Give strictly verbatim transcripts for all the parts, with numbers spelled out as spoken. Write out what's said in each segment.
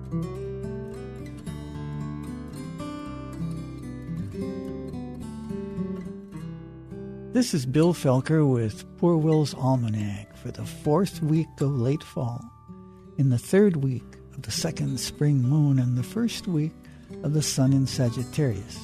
This is Bill Felker with Poor Will's Almanac for the fourth week of late fall, in the third week of the second spring moon, and the first week of the sun in Sagittarius.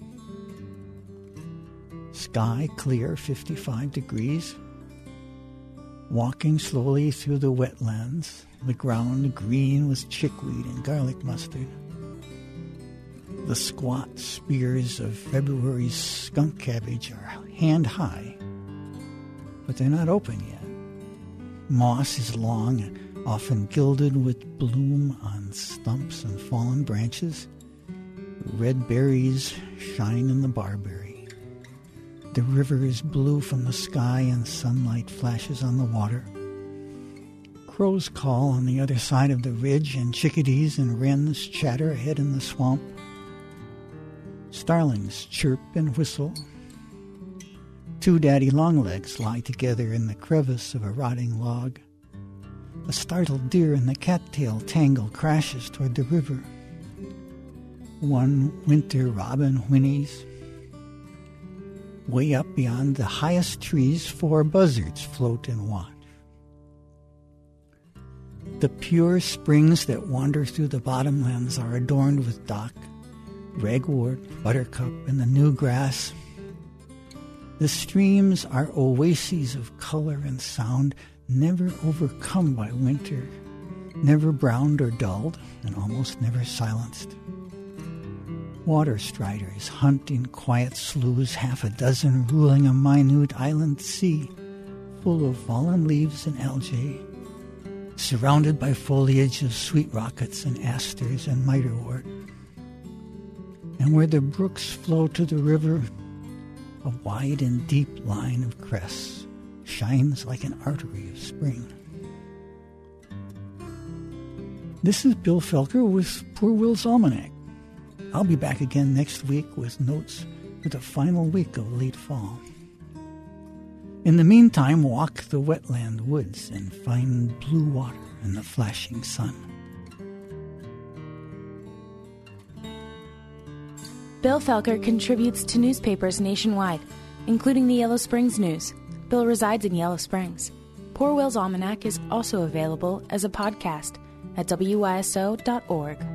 Sky clear, fifty-five degrees. Walking slowly through the wetlands, the ground green with chickweed and garlic mustard. The squat spears of February's skunk cabbage are hand-high, but they're not open yet. Moss is long and often gilded with bloom on stumps and fallen branches. Red berries shine in the barberry. The river is blue from the sky and sunlight flashes on the water. Crows call on the other side of the ridge, and chickadees and wrens chatter ahead in the swamp. Starlings chirp and whistle. Two daddy longlegs lie together in the crevice of a rotting log. A startled deer in the cattail tangle crashes toward the river. One winter robin whinnies. Way up beyond the highest trees, four buzzards float and watch. The pure springs that wander through the bottomlands are adorned with dock, ragwort, buttercup, and the new grass. The streams are oases of color and sound, never overcome by winter, never browned or dulled, and almost never silenced. Water striders hunt in quiet sloughs, half a dozen ruling a minute island sea, full of fallen leaves and algae, surrounded by foliage of sweet rockets and asters and mitrewort. And where the brooks flow to the river, a wide and deep line of crests shines like an artery of spring. This is Bill Felker with Poor Will's Almanac. I'll be back again next week with notes for the final week of late fall. In the meantime, walk the wetland woods and find blue water in the flashing sun. Bill Felker contributes to newspapers nationwide, including the Yellow Springs News. Bill resides in Yellow Springs. Poor Will's Almanac is also available as a podcast at W Y S O dot org.